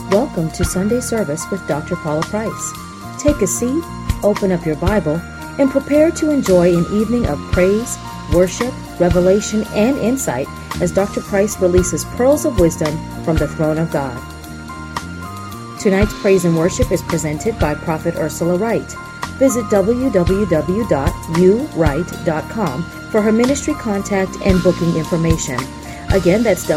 Welcome to Sunday Service with Dr. Paula Price. Take a seat, open up your Bible, and prepare to enjoy an evening of praise, worship, revelation, and insight as Dr. Price releases pearls of wisdom from the throne of God. Tonight's praise and worship is presented by Prophet Ursula Wright. Visit www.uwright.com for her ministry contact and booking information. Again, that's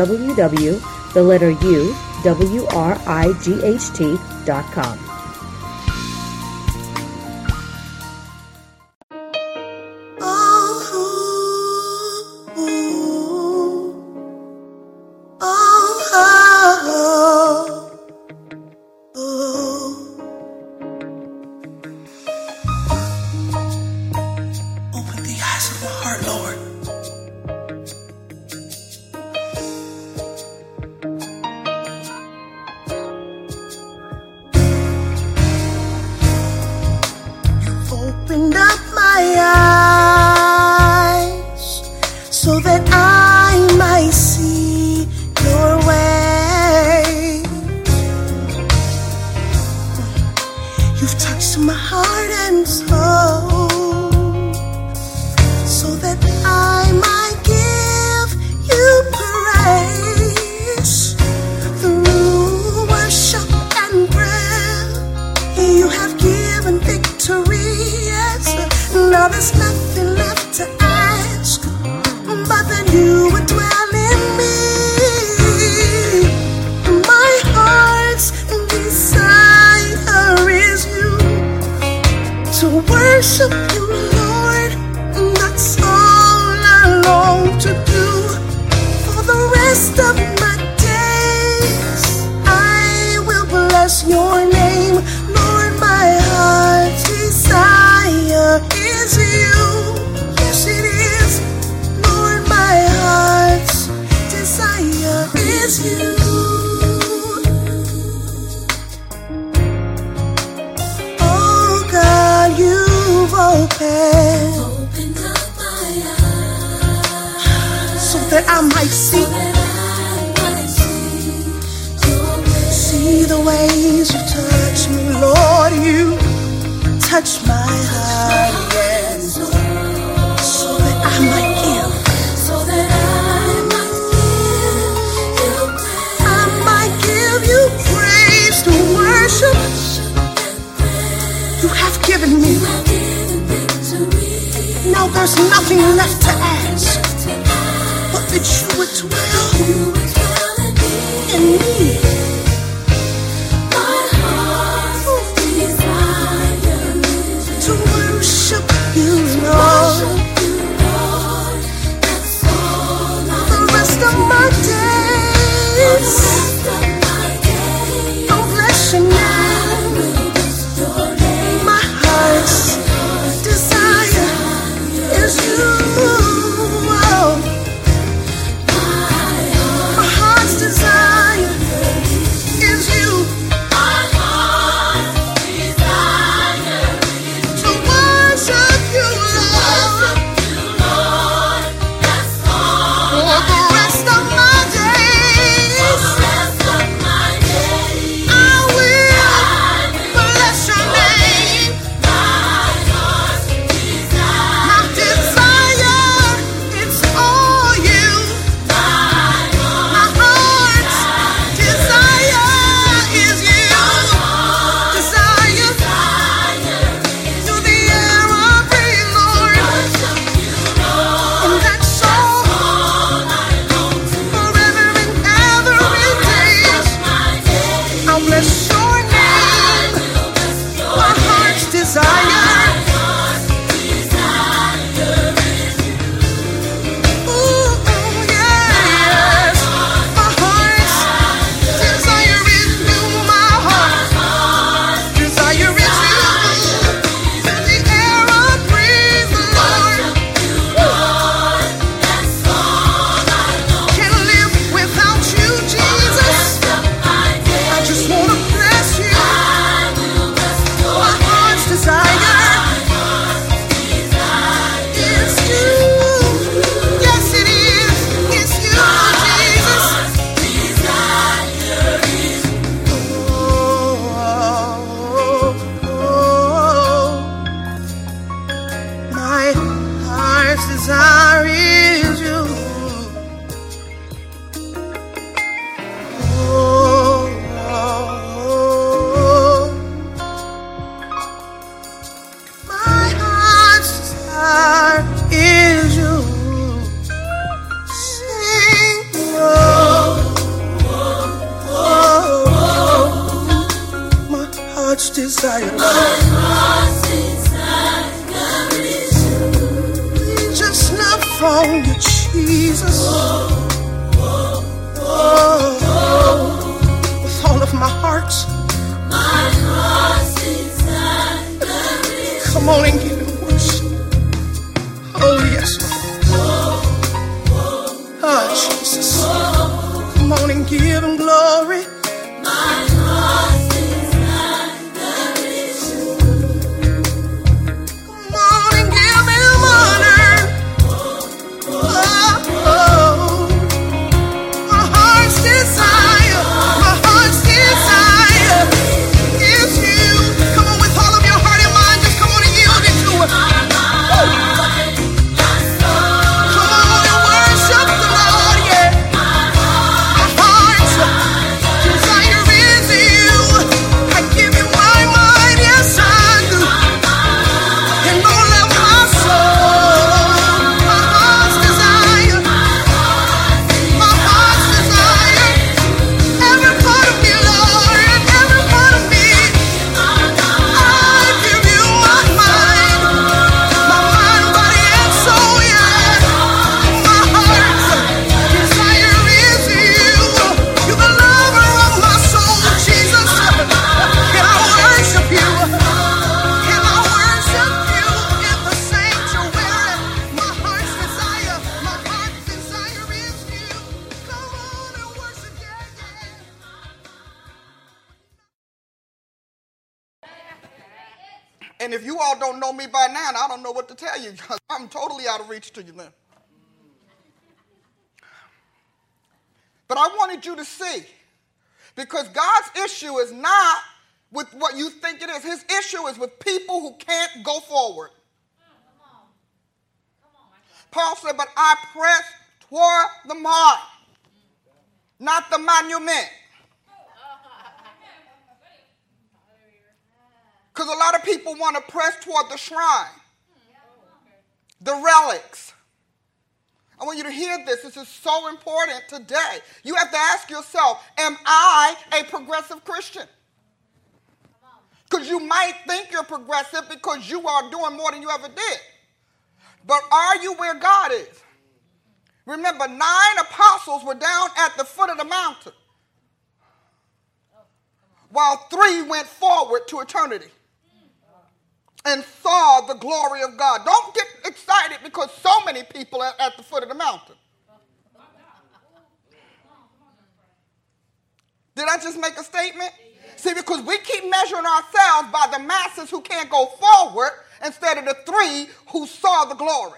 www.uwright.com. Opened up my eyes so that I might see your way. You've touched my heart and soul so that I might give you praise. Through worship and prayer, you have given victory. Now there's nothing left to ask, but that you would dwell in me. My heart's desire is you, to worship you, Lord. That's all I long to do. For the rest of my days, I will bless your name, Lord. My heart's desire is you. Yes, it is, Lord. My heart's desire is you. Oh God, you've opened up my eyes so that I might see the ways you touch me, Lord. You touch my heart, yes, so that I might give, I might give you praise to worship. You have given me. Now there's nothing left to ask, but that you would dwell in me. You, Lord, the rest of my days, I'll bless your name. My heart's desire is you. My heart's desire desire. My heart's desire is you. Just love from you, Jesus. With all of my heart. My heart's desire is Come on and give him worship. Oh, yes, Lord. Oh, Jesus. Come on and give him glory. my heart's desire is you. Come on and give him honor. Oh, my heart's desire is you. Come on, with all of your heart and mind, just come on and yield it to him. Come on and worship the Lord, yeah. My heart's desire is you. I give you my mind, yes I do. And all of my soul, my heart's desire, every part of me, Lord, every part of me. I give you my mind, body, and soul, yeah. My heart's desire is you. You're the lover of my soul, Jesus. And I worship you. And I worship you in the sanctuary. My heart's desire is you. Come on and worship, yeah. And if you all don't know me by now, I don't know what to tell you. I'm totally out of reach to you then. But I wanted you to see, because God's issue is not with what you think it is. His issue is with people who can't go forward. Paul said, but I press toward the mark, not the monument. Because a lot of people want to press toward the shrine, the relics. I want you to hear this. This is so important today. You have to ask yourself, am I a progressive Christian? Because you might think you're progressive because you are doing more than you ever did. But are you where God is? Remember, 9 apostles were down at the foot of the mountain, while 3 went forward to eternity and saw the glory of God. Don't get excited because so many people are at the foot of the mountain. Did I just make a statement? See, because we keep measuring ourselves by the masses who can't go forward instead of the 3 who saw the glory.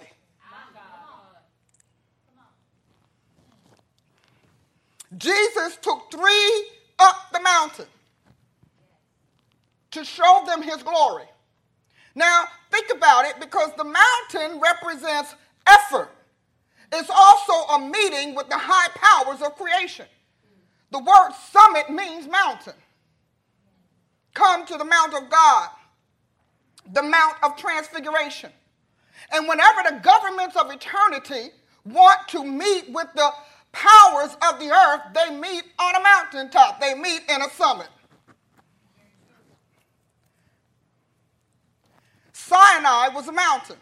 Jesus took 3 up the mountain to show them his glory. Now, think about it, because the mountain represents effort. It's also a meeting with the high powers of creation. The word summit means mountain. Come to the Mount of God, the Mount of Transfiguration. And whenever the governments of eternity want to meet with the powers of the earth, they meet on a mountaintop. They meet in a summit. Sinai was a mountain.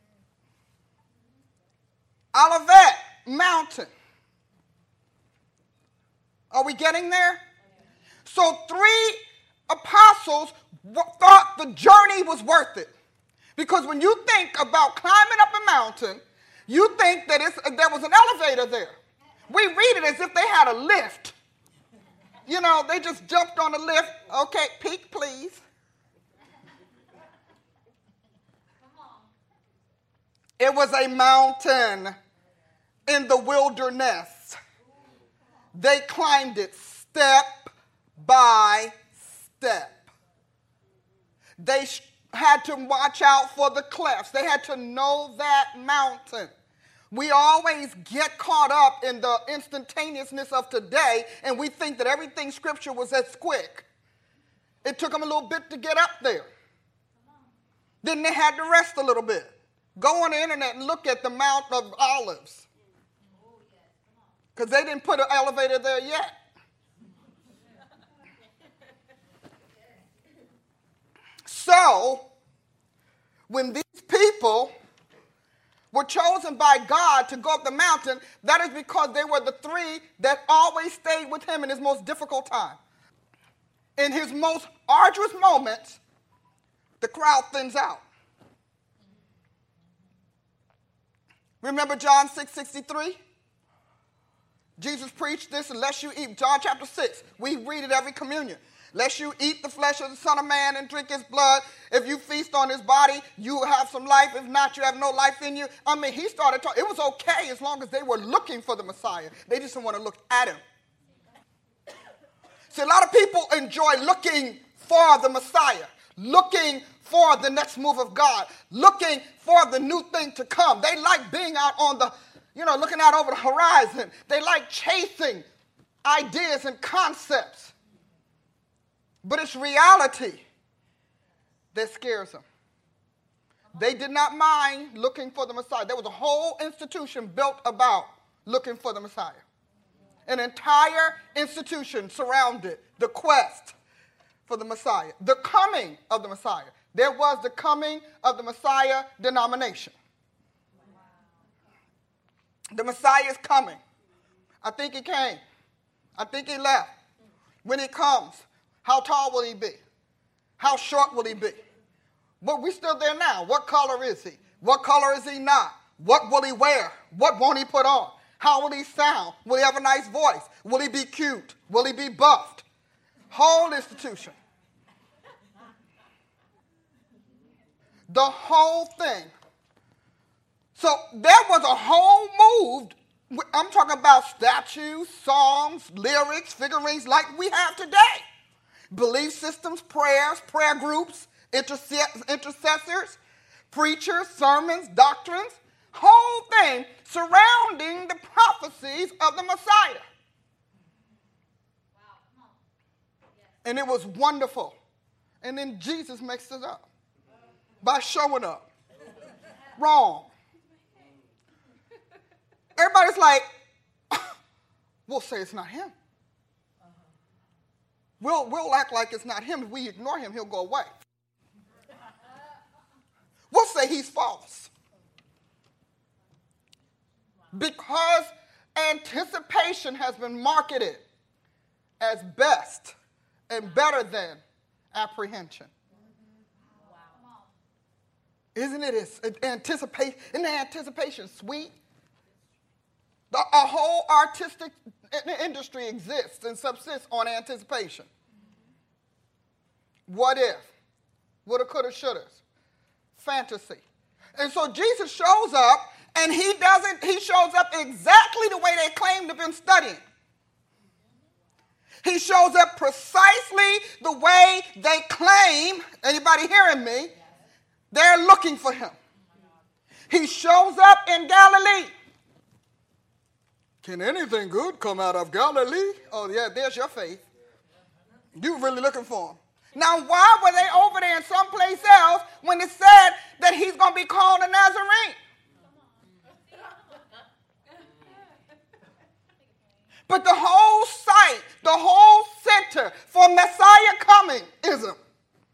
Olivet, mountain. Are we getting there? So 3 apostles thought the journey was worth it. Because when you think about climbing up a mountain, you think that there was an elevator there. We read it as if they had a lift. You know, they just jumped on the lift. Okay, peek, please. It was a mountain in the wilderness. They climbed it step by step. They had to watch out for the clefts. They had to know that mountain. We always get caught up in the instantaneousness of today, and we think that everything Scripture was as quick. It took them a little bit to get up there. Then they had to rest a little bit. Go on the internet and look at the Mount of Olives, because they didn't put an elevator there yet. know when these people were chosen by God to go up the mountain, that is because they were the three that always stayed with him in his most difficult time. In his most arduous moments, the crowd thins out. Remember John 6:63? Jesus preached this, unless you eat, John chapter 6, we read it every communion. Lest you eat the flesh of the Son of Man and drink his blood. If you feast on his body, you have some life. If not, you have no life in you. I mean, he started talking. It was okay as long as they were looking for the Messiah. They just didn't want to look at him. See, a lot of people enjoy looking for the Messiah, looking for the next move of God, looking for the new thing to come. They like being out on the, looking out over the horizon. They like chasing ideas and concepts. But it's reality that scares them. They did not mind looking for the Messiah. There was a whole institution built about looking for the Messiah. An entire institution surrounded the quest for the Messiah, the coming of the Messiah. There was the coming of the Messiah denomination. The Messiah is coming. I think he came. I think he left. When he comes, how tall will he be? How short will he be? But we're still there now. What color is he? What color is he not? What will he wear? What won't he put on? How will he sound? Will he have a nice voice? Will he be cute? Will he be buffed? Whole institution. The whole thing. So there was a whole move. I'm talking about statues, songs, lyrics, figurines like we have today. Belief systems, prayers, prayer groups, intercessors, preachers, sermons, doctrines, whole thing surrounding the prophecies of the Messiah. And it was wonderful. And then Jesus mixed it up by showing up. Wrong. Everybody's like, we'll say it's not him. We'll act like it's not him. If we ignore him, he'll go away. We'll say he's false. Because anticipation has been marketed as best and better than apprehension. Isn't it? Isn't anticipation sweet? A whole artistic industry exists and subsists on anticipation. What if? Woulda, coulda, shouldas. Fantasy. And so Jesus shows up, and he shows up exactly the way they claim to have been studying. He shows up precisely the way they claim. Anybody hearing me? They're looking for him. He shows up in Galilee. Can anything good come out of Galilee? Oh, yeah, there's your faith. You really looking for him. Now, why were they over there in someplace else when it said that he's going to be called a Nazarene? But the whole site, the whole center for Messiah coming is him.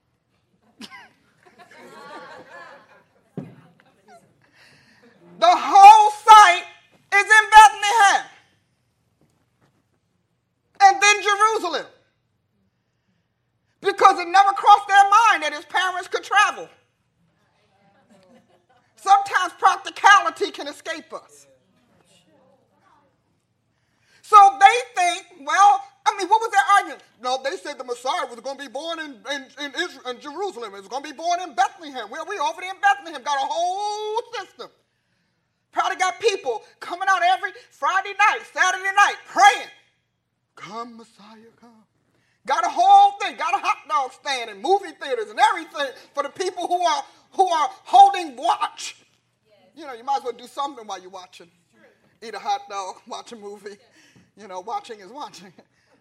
The whole site is in Bethlehem. And then Jerusalem. Because it never crossed their mind that his parents could travel. Sometimes practicality can escape us. So they think, what was their argument? No, they said the Messiah was going to be born in Israel, in Jerusalem. It was going to be born in Bethlehem. Well, we over there in Bethlehem got a whole system. Probably got people coming out every Friday night, Saturday night, praying. Come, Messiah, come. Got a whole thing. Got a hot dog stand and movie theaters and everything for the people who are holding watch. You might as well do something while you're watching. Eat a hot dog, watch a movie. Watching is watching.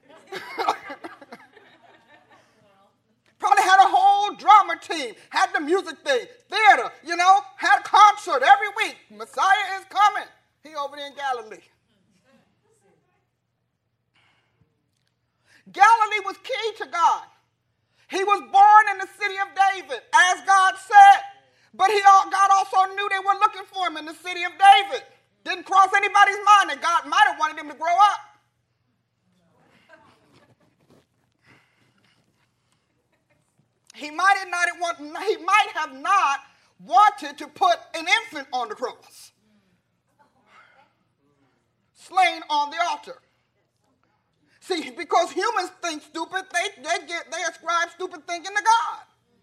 Probably had a whole drama team, had the music thing, theater, had a concert every week. Messiah is coming. He over there in Galilee. Galilee was key to God. He was born in the city of David, as God said. But God also knew they were looking for him in the city of David. Didn't cross anybody's mind that God might have wanted him to grow up. He might have not wanted to put an infant on the cross, slain on the altar. See, because humans think stupid, they ascribe stupid thinking to God.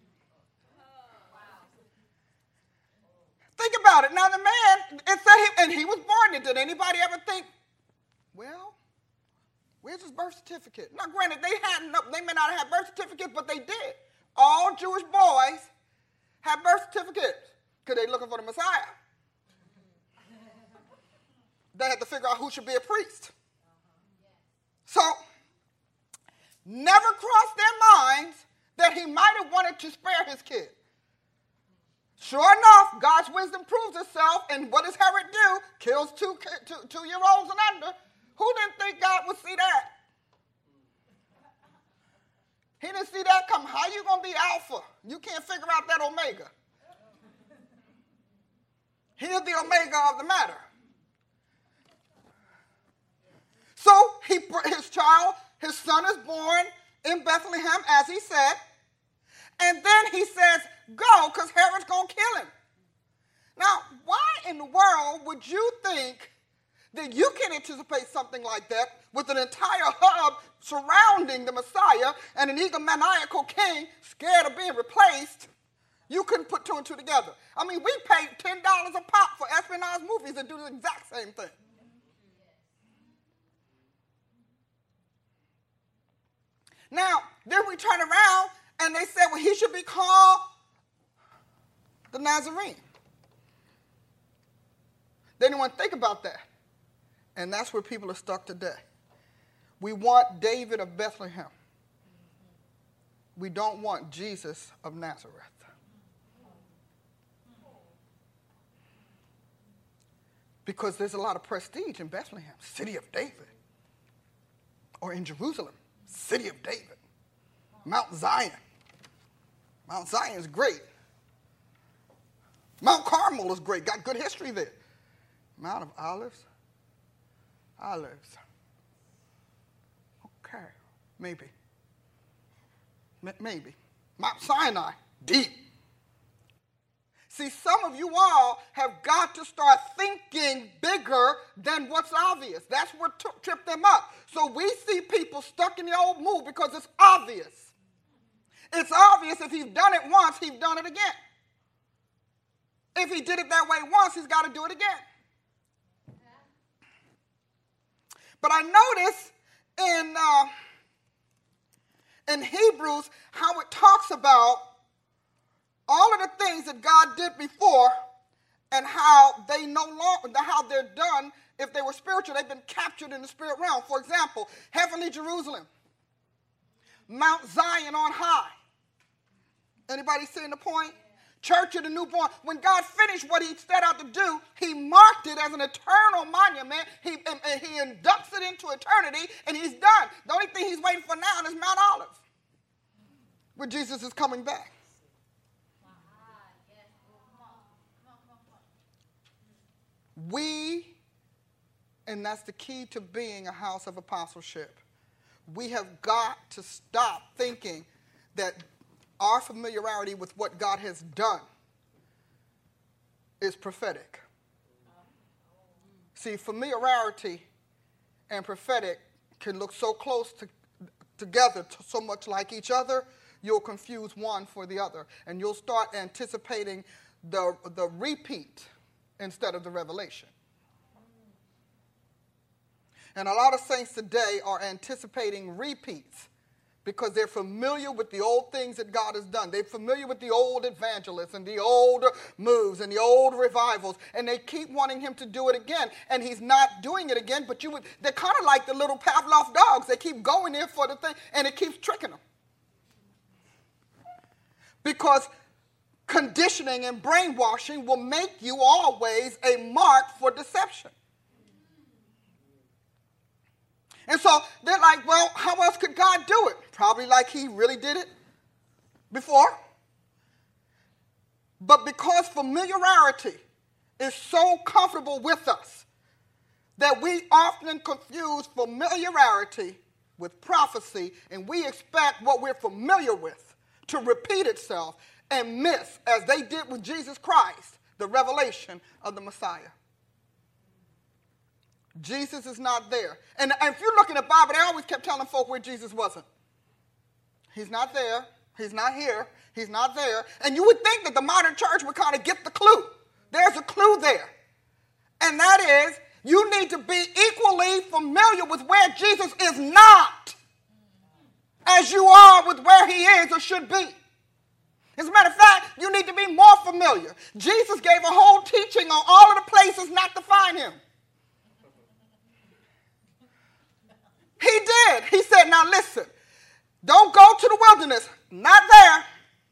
Think about it. Now the man, it said he was born. Did anybody ever think, well, where's his birth certificate? Now granted, they may not have had birth certificates, but they did. All Jewish boys have birth certificates because they're looking for the Messiah. They had to figure out who should be a priest. So, never crossed their minds that he might have wanted to spare his kid. Sure enough, God's wisdom proves itself, and what does Herod do? Kills 2-year-olds and under. Who didn't think God would see that? He didn't see that come. How you going to be Alpha? You can't figure out that Omega. He is the Omega of the matter. So his son is born in Bethlehem, as he said. And then he says, go, because Herod's going to kill him. Now, why in the world would you think that you can anticipate something like that with an entire hub surrounding the Messiah and an egomaniacal king scared of being replaced? You couldn't put two and two together. I mean, we paid $10 a pop for espionage movies that do the exact same thing. Now, then we turn around and they said, well, he should be called the Nazarene. They didn't want to think about that. And that's where people are stuck today. We want David of Bethlehem. We don't want Jesus of Nazareth. Because there's a lot of prestige in Bethlehem, city of David. Or in Jerusalem, city of David. Mount Zion. Mount Zion is great. Mount Carmel is great. Got good history there. Mount of Olives. Okay, maybe. Maybe. Mount Sinai, deep. See, some of you all have got to start thinking bigger than what's obvious. That's what tripped them up. So we see people stuck in the old mood because it's obvious. It's obvious if he's done it once, he's done it again. If he did it that way once, he's got to do it again. But I notice in Hebrews how it talks about all of the things that God did before and how they're done. If they were spiritual, they've been captured in the spirit realm. For example, heavenly Jerusalem, Mount Zion on high. Anybody seeing the point? Church of the newborn. When God finished what he set out to do, he marked it as an eternal monument. He inducts it into eternity, and he's done. The only thing he's waiting for now is Mount Olives, where Jesus is coming back. And that's the key to being a house of apostleship. We have got to stop thinking that our familiarity with what God has done is prophetic. See, familiarity and prophetic can look so close together, so much like each other, you'll confuse one for the other. And you'll start anticipating the repeat instead of the revelation. And a lot of saints today are anticipating repeats because they're familiar with the old things that God has done. They're familiar with the old evangelists and the old moves and the old revivals, and they keep wanting him to do it again. And he's not doing it again, but they're kind of like the little Pavlov dogs. They keep going there for the thing, and it keeps tricking them. Because conditioning and brainwashing will make you always a mark for deception. And so they're like, well, how else could God do it? Probably like he really did it before. But because familiarity is so comfortable with us that we often confuse familiarity with prophecy, and we expect what we're familiar with to repeat itself and miss, as they did with Jesus Christ, the revelation of the Messiah. Jesus is not there. And if you look in the Bible, they always kept telling folk where Jesus wasn't. He's not there. He's not here. He's not there. And you would think that the modern church would kind of get the clue. There's a clue there. And that is, you need to be equally familiar with where Jesus is not as you are with where he is or should be. As a matter of fact, you need to be more familiar. Jesus gave a whole teaching on all of the places not to find him. He did. He said, now listen, don't go to the wilderness. Not there.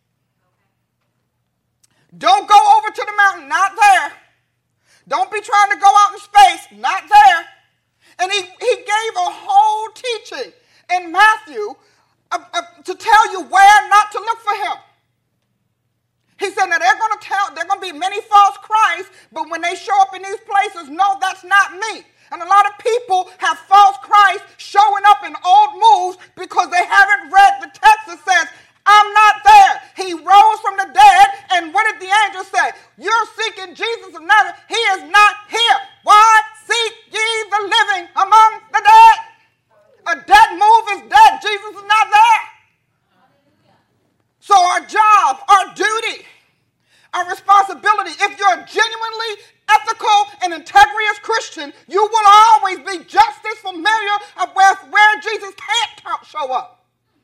Don't go over to the mountain. Not there. Don't be trying to go out in space. Not there. And he gave a whole teaching in Matthew to tell you where not to look for him. He said that there are going to be many false Christs, but when they show up in these places, no, that's not me. And a lot of people have false Christ showing up in old moves because they haven't read the text that says, I'm not there. He rose from the dead, and what did the angel say? You're seeking Jesus of Nazareth. He is not here. Why seek ye the living among the dead? A dead move is dead. Jesus is not there. So our job, our duty, our responsibility, if you're a genuinely ethical and integrous Christian, you will always be just as familiar with where Jesus can't show up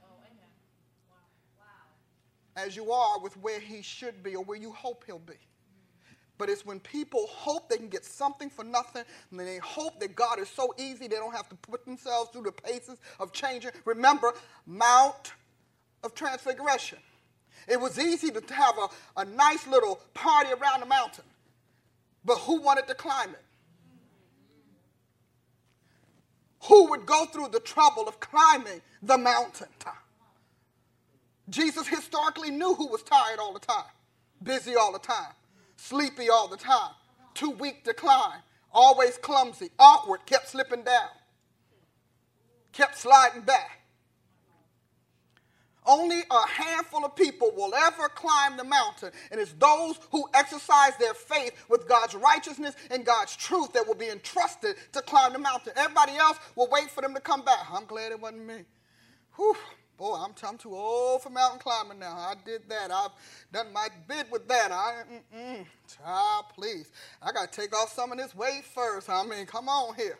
as you are with where he should be or where you hope he'll be. But it's when people hope they can get something for nothing, and they hope that God is so easy they don't have to put themselves through the paces of changing. Remember, Mount of Transfiguration. It was easy to have a nice little party around the mountain, but who wanted to climb it? Who would go through the trouble of climbing the mountain? Jesus historically knew who was tired all the time, busy all the time, sleepy all the time, too weak to climb, always clumsy, awkward, kept slipping down, kept sliding back. Only a handful of people will ever climb the mountain, and it's those who exercise their faith with God's righteousness and God's truth that will be entrusted to climb the mountain. Everybody else will wait for them to come back. I'm glad it wasn't me. Whew. Boy, I'm too old for mountain climbing now. I did that. I've done my bit with that. Child, please. I got to take off some of this weight first. I mean, come on here.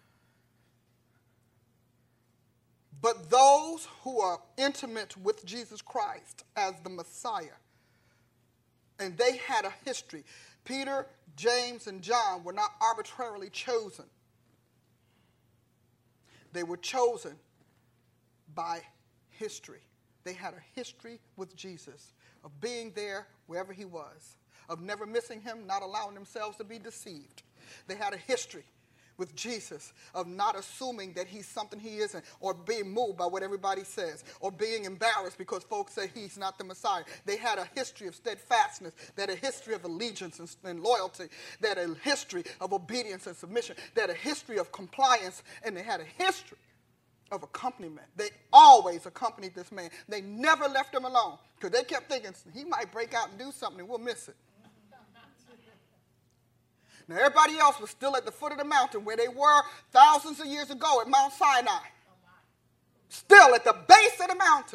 But those who are intimate with Jesus Christ as the Messiah, and they had a history. Peter, James, and John were not arbitrarily chosen. They were chosen by history. They had a history with Jesus of being there wherever he was, of never missing him, not allowing themselves to be deceived. They had a history with Jesus of not assuming that he's something he isn't, or being moved by what everybody says, or being embarrassed because folks say he's not the Messiah. They had a history of steadfastness, they had a history of allegiance and loyalty, they had a history of obedience and submission, they had a history of compliance, and they had a history of accompaniment. They always accompanied this man. They never left him alone because they kept thinking he might break out and do something and we'll miss it. Now, everybody else was still at the foot of the mountain where they were thousands of years ago at Mount Sinai. Still at the base of the mountain.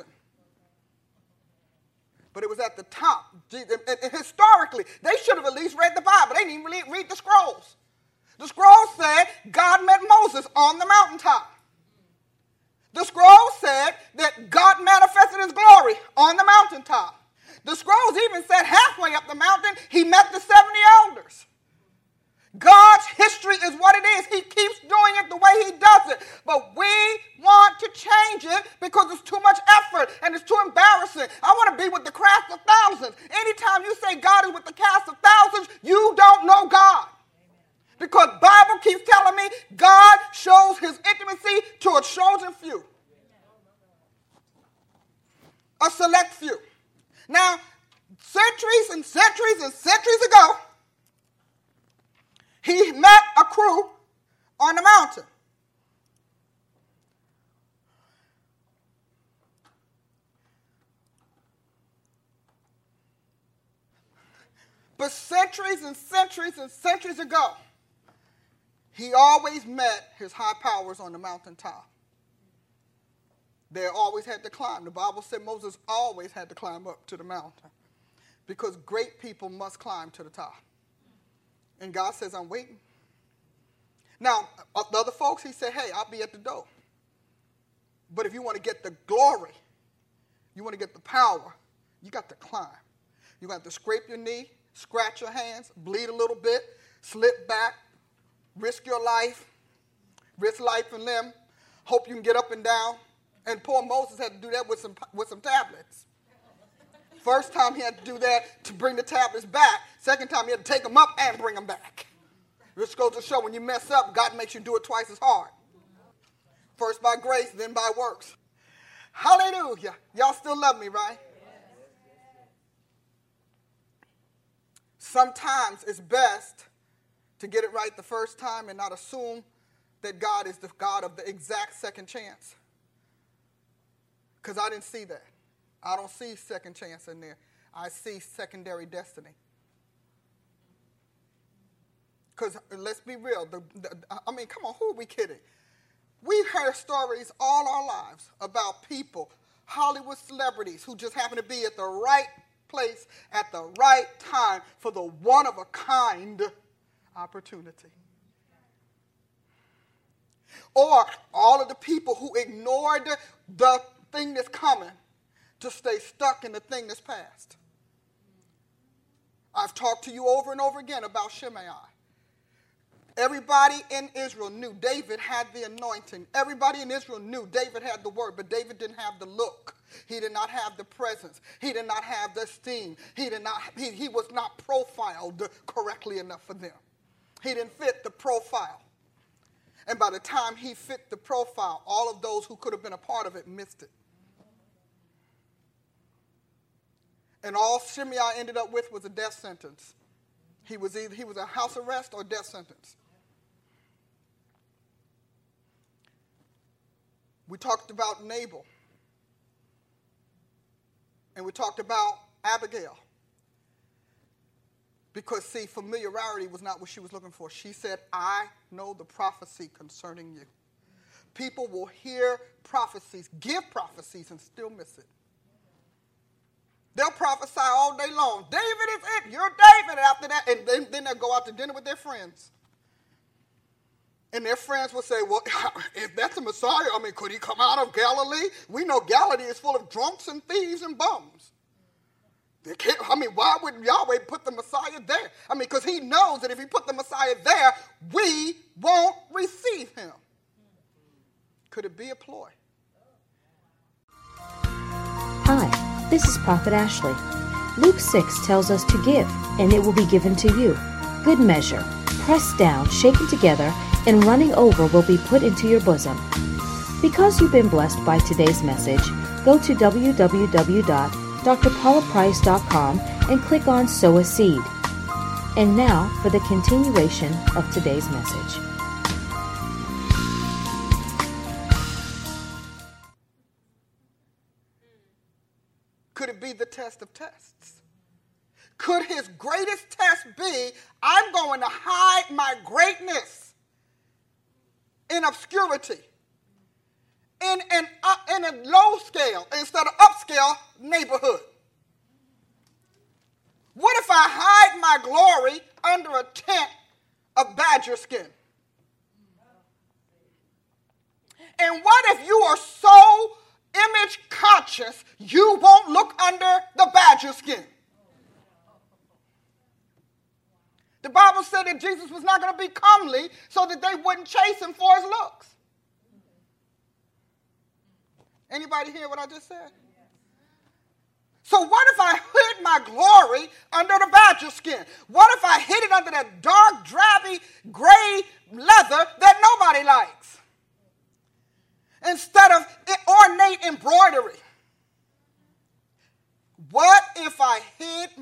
But it was at the top. And historically, they should have at least read the Bible. They didn't even really read the scrolls. The scrolls said God met Moses on the mountaintop. The scrolls said that God manifested his glory on the mountaintop. The scrolls even said halfway up the mountain, he met the 70 elders. God's history is what it is. He keeps doing it the way he does it. But we want to change it because it's too much effort and it's too embarrassing. I want to be with the cast of thousands. Anytime you say God is with the cast of thousands, you don't know God. Because Bible keeps telling me God shows his intimacy to a chosen few. A select few. Now, centuries and centuries and centuries ago, he met a crew on the mountain. But centuries and centuries and centuries ago, he always met his high powers on the mountaintop. They always had to climb. The Bible said Moses always had to climb up to the mountain because great people must climb to the top. And God says, I'm waiting. Now, the other folks, he said, hey, I'll be at the door. But if you want to get the glory, you want to get the power, you got to climb. You got to scrape your knee, scratch your hands, bleed a little bit, slip back, risk your life, risk life and limb, hope you can get up and down. And poor Moses had to do that with some tablets. First time he had to do that to bring the tablets back. Second time he had to take them up and bring them back. This goes to show when you mess up, God makes you do it twice as hard. First by grace, then by works. Hallelujah. Y'all still love me, right? Sometimes it's best to get it right the first time and not assume that God is the God of the exact second chance. Because I didn't see that. I don't see second chance in there. I see secondary destiny. Because let's be real. Come on, who are we kidding? We've heard stories all our lives about people, Hollywood celebrities, who just happen to be at the right place at the right time for the one-of-a-kind opportunity. Or all of the people who ignored the thing that's coming to stay stuck in the thing that's past. I've talked to you over and over again about Shimei. Everybody in Israel knew David had the anointing. Everybody in Israel knew David had the word, but David didn't have the look. He did not have the presence. He did not have the esteem. He was not profiled correctly enough for them. He didn't fit the profile. And by the time he fit the profile, all of those who could have been a part of it missed it. And all Shimei ended up with was a death sentence. He was a house arrest or death sentence. We talked about Nabal. And we talked about Abigail. Because, see, familiarity was not what she was looking for. She said, I know the prophecy concerning you. People will hear prophecies, give prophecies, and still miss it. They'll prophesy all day long. David is it. You're David. After that, and then they'll go out to dinner with their friends. And their friends will say, well, if that's the Messiah, could he come out of Galilee? We know Galilee is full of drunks and thieves and bums. Why would Yahweh put the Messiah there? Because he knows that if he put the Messiah there, we won't receive him. Could it be a ploy? Hi, this is Prophet Ashley. Luke 6 tells us to give, and it will be given to you. Good measure, pressed down, shaken together, and running over will be put into your bosom. Because you've been blessed by today's message, go to www.drpaulaprice.com and click on Sow a Seed. And now for the continuation of today's message. Could it be the test of tests? Could his greatest test be, I'm going to hide my greatness in obscurity, in a low scale instead of upscale neighborhood? What if I hide my glory under a tent of badger skin? And what if you are so image conscious you won't look under the badger skin? The Bible said that Jesus was not going to be comely so that they wouldn't chase him for his looks. Anybody hear what I just said? So what if I hid my glory under the badger skin? What if I hid it under that dark, drabby, gray leather that nobody likes? Instead of ornate embroidery. What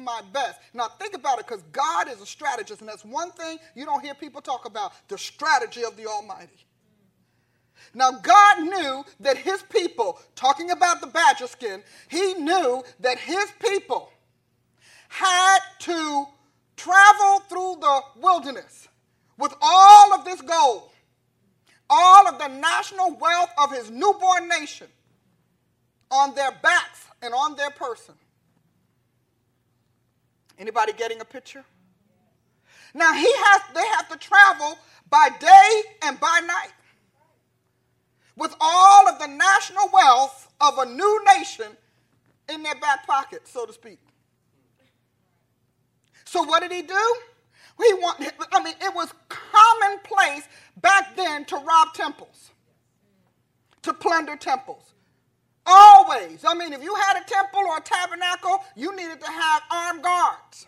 my best. Now think about it, because God is a strategist, and that's one thing you don't hear people talk about, the strategy of the Almighty. Now God knew that his people, talking about the badger skin, he knew that his people had to travel through the wilderness with all of this gold, all of the national wealth of his newborn nation on their backs and on their person. Anybody getting a picture? Now they have to travel by day and by night with all of the national wealth of a new nation in their back pocket, so to speak. So what did he do? It was commonplace back then to rob temples, to plunder temples. Always. If you had a temple or a tabernacle, you needed to have armed guards,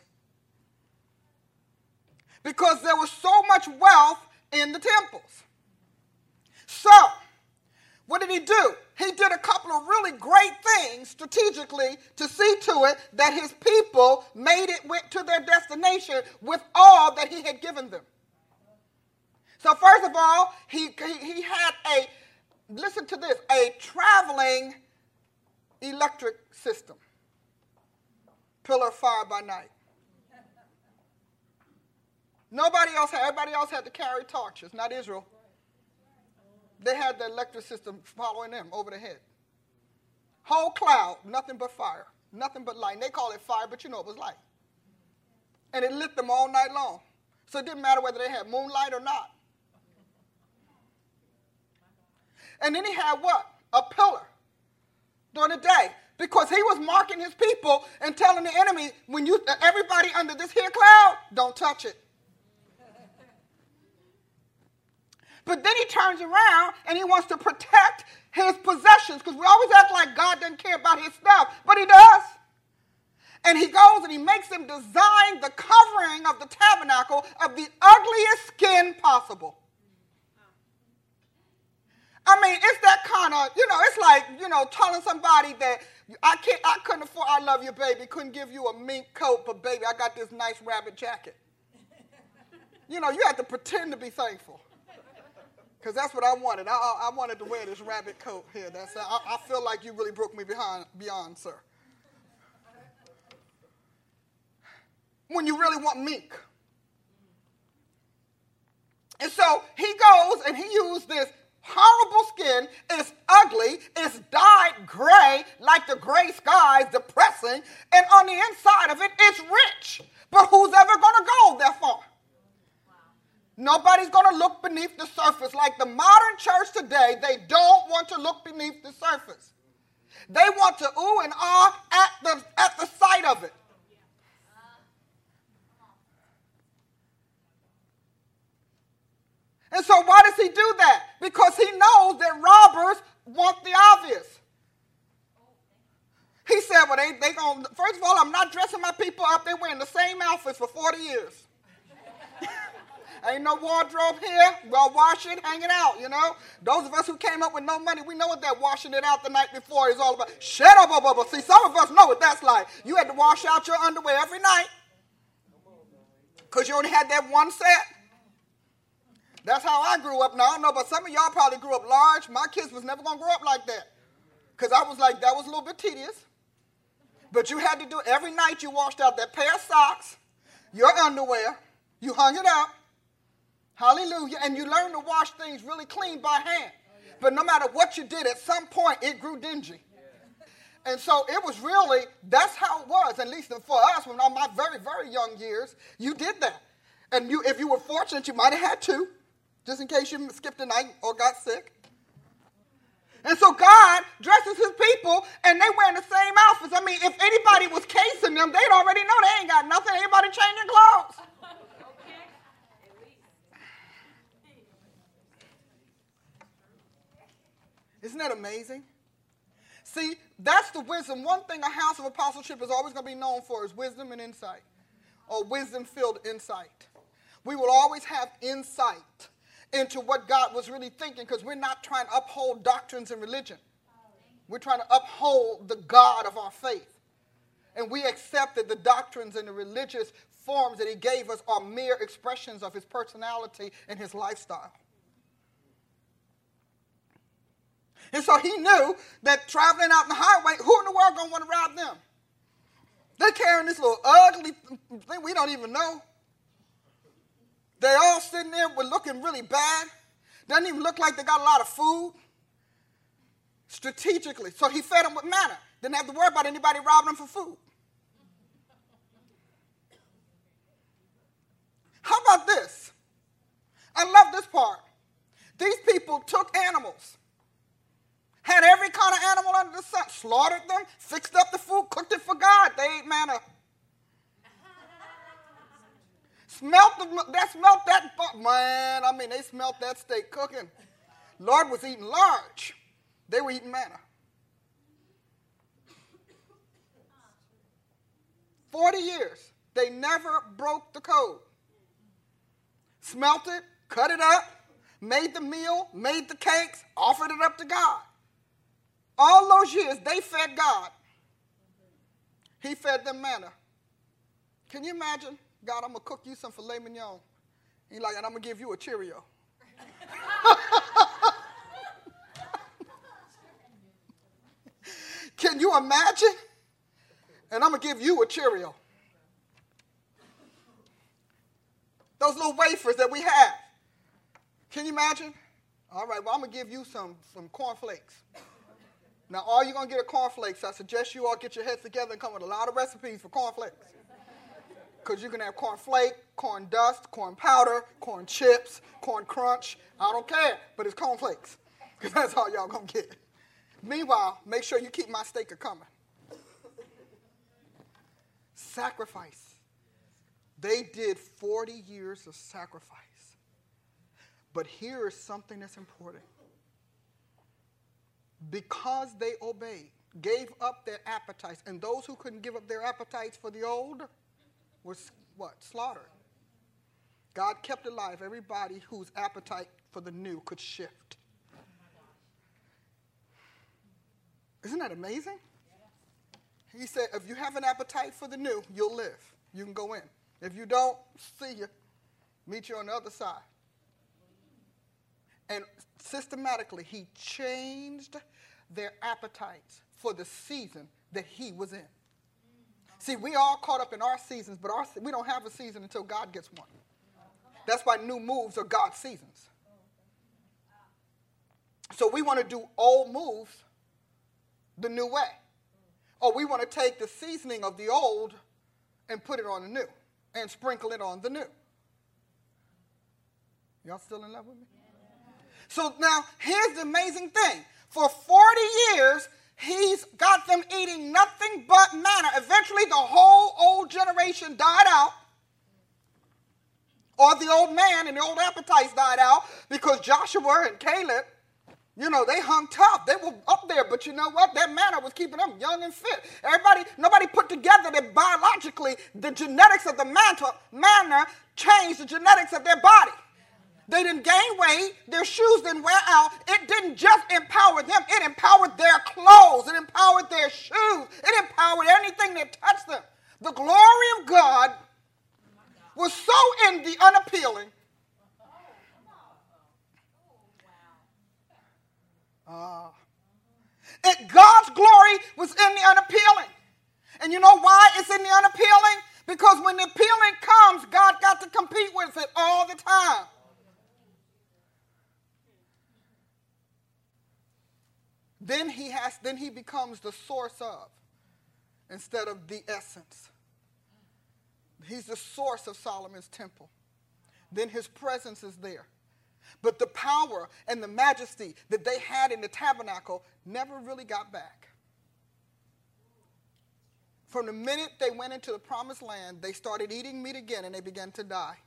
because there was so much wealth in the temples. So, what did he do? He did a couple of really great things strategically to see to it that his people went to their destination with all that he had given them. So first of all, he had listen to this, a traveling electric system. Pillar of fire by night. Everybody else had to carry torches, not Israel. They had the electric system following them over the head. Whole cloud, nothing but fire, nothing but light. And they call it fire, but it was light. And it lit them all night long. So it didn't matter whether they had moonlight or not. And then he had what? A pillar during the day, because he was marking his people and telling the enemy, everybody under this here cloud, don't touch it. But then he turns around and he wants to protect his possessions, because we always act like God doesn't care about his stuff, but he does. And he goes and he makes them design the covering of the tabernacle of the ugliest skin possible. It's that kind of, it's like, telling somebody that I couldn't afford, I love you, baby, couldn't give you a mink coat, but baby, I got this nice rabbit jacket. You have to pretend to be thankful. Because that's what I wanted. I wanted to wear this rabbit coat here. I feel like you really broke me beyond, sir. When you really want mink. And so he goes and he used this horrible skin. It's ugly. It's dyed gray, like the gray skies, depressing. And on the inside of it, it's rich. But who's ever going to go that far? Nobody's going to look beneath the surface. Like the modern church today, they don't want to look beneath the surface. They want to ooh and ah at the sight of it. And so why does he do that? Because he knows that robbers want the obvious. He said, well, they going to, first of all, I'm not dressing my people up. They're wearing the same outfits for 40 years. Ain't no wardrobe here. Well, wash it, hang it out, Those of us who came up with no money, we know what that washing it out the night before is all about. Shut up. See, some of us know what that's like. You had to wash out your underwear every night because you only had that one set. That's how I grew up. Now, I don't know, but some of y'all probably grew up large. My kids was never going to grow up like that, because I was like, that was a little bit tedious. But you had to do, every night you washed out that pair of socks, your underwear, you hung it up. Hallelujah. And you learned to wash things really clean by hand. But no matter what you did, at some point, it grew dingy. And so it was really, that's how it was, at least for us, when on my very, very young years, you did that. And if you were fortunate, you might have had two, just in case you skipped a night or got sick. And so God dresses his people, and they wearing the same outfits. If anybody was casing them, they'd already know they ain't got nothing. Anybody changing clothes. Isn't that amazing? See, that's the wisdom. One thing a house of apostleship is always going to be known for is wisdom and insight, or wisdom-filled insight. We will always have insight into what God was really thinking, because we're not trying to uphold doctrines and religion. We're trying to uphold the God of our faith. And we accept that the doctrines and the religious forms that he gave us are mere expressions of his personality and his lifestyle. And so he knew that traveling out in the highway, who in the world going to want to ride them? They're carrying this little ugly thing we don't even know. They all sitting there with looking really bad. Doesn't even look like they got a lot of food. Strategically. So he fed them with manna. Didn't have to worry about anybody robbing them for food. How about this? I love this part. These people took animals, had every kind of animal under the sun, slaughtered them, fixed up the food, cooked it for God. They ate manna. They smelt that, man, I mean, they smelt that steak cooking. Lord was eating large. They were eating manna. 40 years, they never broke the code. Smelt it, cut it up, made the meal, made the cakes, offered it up to God. All those years, they fed God. He fed them manna. Can you imagine? God, I'm going to cook you some filet mignon. He's like, and I'm going to give you a Cheerio. Can you imagine? And I'm going to give you a Cheerio. Those little wafers that we have. Can you imagine? All right, well, I'm going to give you some cornflakes. Now, all you're going to get are cornflakes. I suggest you all get your heads together and come with a lot of recipes for cornflakes. Because you can have corn flake, corn dust, corn powder, corn chips, corn crunch. I don't care, but it's cornflakes. Because that's all y'all going to get. Meanwhile, make sure you keep my steak coming. Sacrifice. They did 40 years of sacrifice. But here is something that's important. Because they obeyed, gave up their appetites, and those who couldn't give up their appetites for the old was what? Slaughtered. God kept alive everybody whose appetite for the new could shift. Isn't that amazing? He said, if you have an appetite for the new, you'll live. You can go in. If you don't, see you. Meet you on the other side. And systematically, he changed their appetites for the season that he was in. See, we all caught up in our seasons, but we don't have a season until God gets one. That's why new moves are God's seasons. So we want to do old moves the new way. Or we want to take the seasoning of the old and put it on the new and sprinkle it on the new. Y'all still in love with me? So now, here's the amazing thing. For 40 years, he's got them eating nothing but manna. Eventually, the whole old generation died out. Or the old man and the old appetites died out because Joshua and Caleb, they hung tough. They were up there, but you know what? That manna was keeping them young and fit. Nobody put together that biologically the genetics of the manna changed the genetics of their body. They didn't gain weight. Their shoes didn't wear out. It didn't just empower them. It empowered their clothes. It empowered their shoes. It empowered anything that touched them. The glory of God was so in the unappealing. God's glory was in the unappealing. And you know why it's in the unappealing? Because when the appealing comes, God got to compete with it all the time. Then he becomes the source of instead of the essence. He's the source of Solomon's temple. Then his presence is there. But the power and the majesty that they had in the tabernacle never really got back. From the minute they went into the promised land, they started eating meat again and they began to die.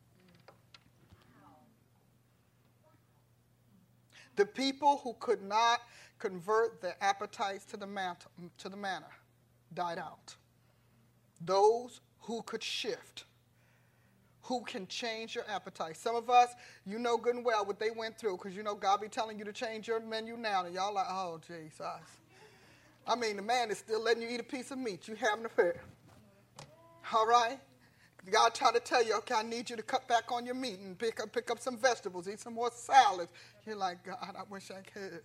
The people who could not convert their appetites to the manna died out. Those who could shift, who can change your appetite. Some of us, you know good and well what they went through because God be telling you to change your menu now. And y'all like, oh, Jesus. I mean, the man is still letting you eat a piece of meat. You having an affair. All right? God trying to tell you, okay, I need you to cut back on your meat and pick up some vegetables, eat some more salads. You're like, God, I wish I could.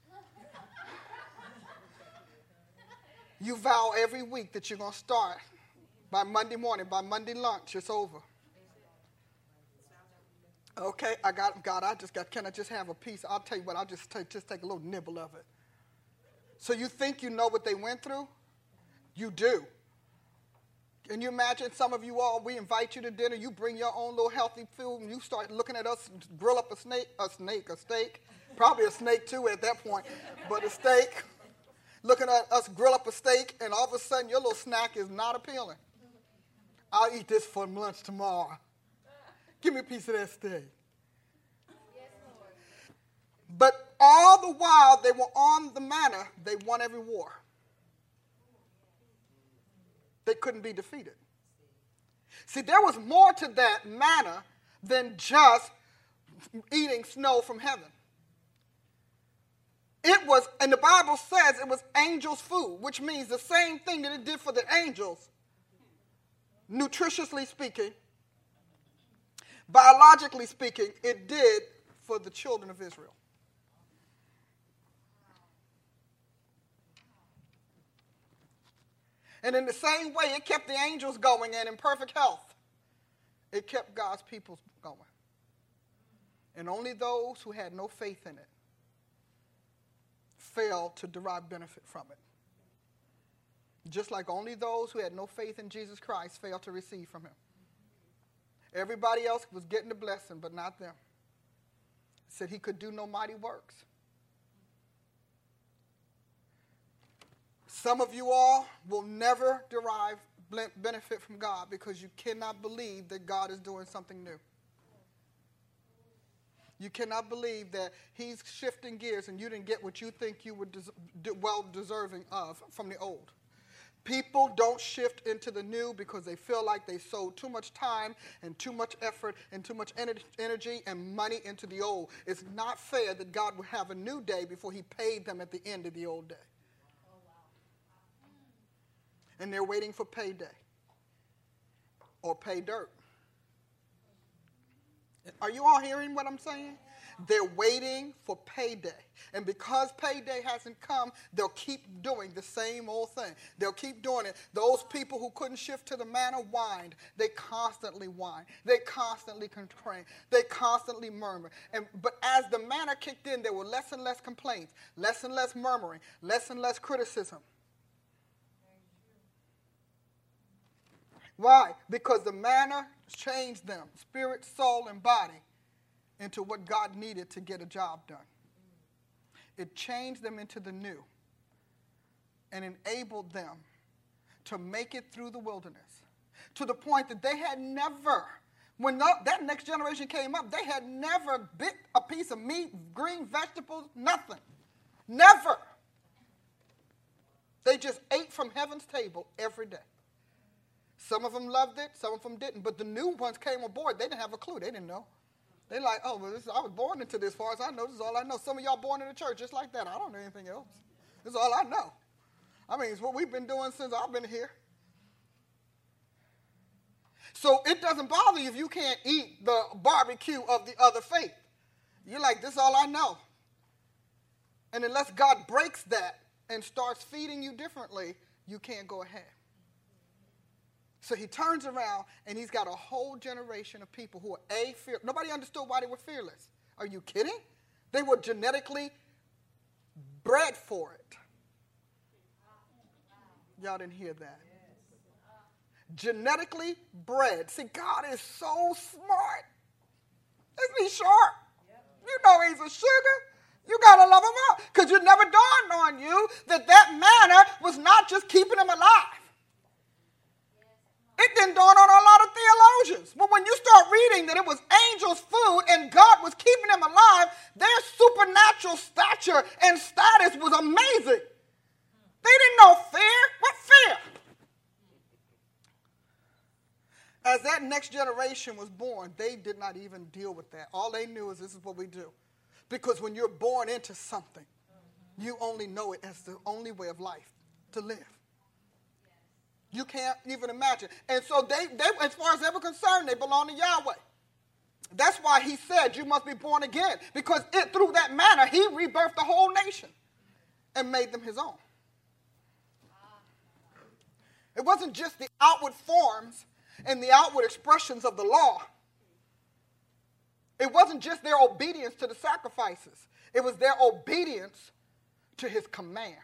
You vow every week that you're going to start by Monday morning, by Monday lunch, it's over. Okay, can I just have a piece? I'll tell you what, I'll just take a little nibble of it. So you think you know what they went through? You do. Can you imagine some of you all, we invite you to dinner, you bring your own little healthy food, and you start looking at us grill up a steak, probably a snake too at that point, but a steak, looking at us grill up a steak, and all of a sudden your little snack is not appealing. I'll eat this for lunch tomorrow. Give me a piece of that steak. But all the while they were on the manna, they won every war. They couldn't be defeated. See, there was more to that manna than just eating snow from heaven. It was, and the Bible says it was angels' food, which means the same thing that it did for the angels, nutritiously speaking, biologically speaking, it did for the children of Israel. And in the same way it kept the angels going and in perfect health, it kept God's people going. And only those who had no faith in it failed to derive benefit from it. Just like only those who had no faith in Jesus Christ failed to receive from him. Everybody else was getting the blessing, but not them. It said he could do no mighty works. Some of you all will never derive benefit from God because you cannot believe that God is doing something new. You cannot believe that he's shifting gears and you didn't get what you think you were well deserving of from the old. People don't shift into the new because they feel like they sowed too much time and too much effort and too much energy and money into the old. It's not fair that God would have a new day before he paid them at the end of the old day. And they're waiting for payday or pay dirt. Are you all hearing what I'm saying? They're waiting for payday. And because payday hasn't come, they'll keep doing the same old thing. They'll keep doing it. Those people who couldn't shift to the manna whined. They constantly whine. They constantly complain. They constantly murmur. But as the manna kicked in, there were less and less complaints, less and less murmuring, less and less criticism. Why? Because the manna changed them, spirit, soul, and body, into what God needed to get a job done. It changed them into the new and enabled them to make it through the wilderness to the point that they had never, when that next generation came up, they had never bit a piece of meat, green vegetables, nothing. Never. They just ate from heaven's table every day. Some of them loved it, some of them didn't. But the new ones came aboard. They didn't have a clue. They didn't know. They're like, oh, well, I was born into this. As far as I know, this is all I know. Some of y'all born in the church just like that. I don't know anything else. This is all I know. I mean, it's what we've been doing since I've been here. So it doesn't bother you if you can't eat the barbecue of the other faith. You're like, this is all I know. And unless God breaks that and starts feeding you differently, you can't go ahead. So he turns around, and he's got a whole generation of people who are fearless. Nobody understood why they were fearless. Are you kidding? They were genetically bred for it. Y'all didn't hear that. Genetically bred. See, God is so smart. Isn't he sharp? You know he's a sugar. You got to love him out because it never dawned on you that manna was not just keeping him alive. It didn't dawn on a lot of theologians. But when you start reading that it was angels' food and God was keeping them alive, their supernatural stature and status was amazing. They didn't know fear. What fear? As that next generation was born, they did not even deal with that. All they knew is this is what we do. Because when you're born into something, You only know it as the only way of life to live. You can't even imagine. And so they as far as they were concerned, they belong to Yahweh. That's why he said you must be born again, because through that manner he rebirthed the whole nation and made them his own. It wasn't just the outward forms and the outward expressions of the law. It wasn't just their obedience to the sacrifices. It was their obedience to his command.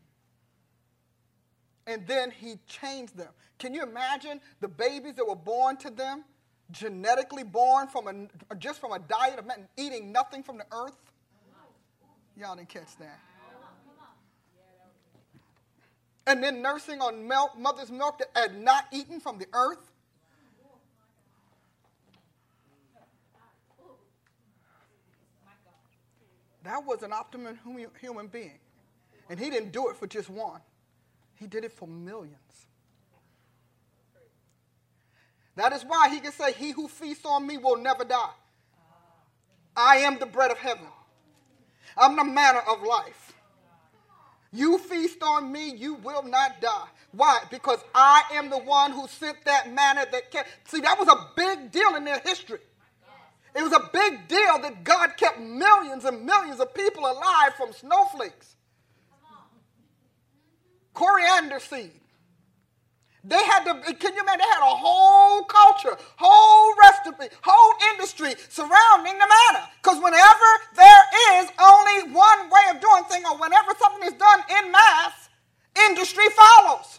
And then he changed them. Can you imagine the babies that were born to them, genetically born from just from a diet of eating nothing from the earth? Y'all didn't catch that. And then nursing on milk, mother's milk that had not eaten from the earth. That was an optimum human being. And he didn't do it for just one. He did it for millions. That is why he can say, he who feasts on me will never die. I am the bread of heaven. I'm the manna of life. You feast on me, you will not die. Why? Because I am the one who sent that manna that kept. See, that was a big deal in their history. It was a big deal that God kept millions and millions of people alive from snowflakes. Coriander seed. They had to, can you imagine, they had a whole culture, whole recipe, whole industry surrounding the manna. Because whenever there is only one way of doing things, or whenever something is done in mass, industry follows.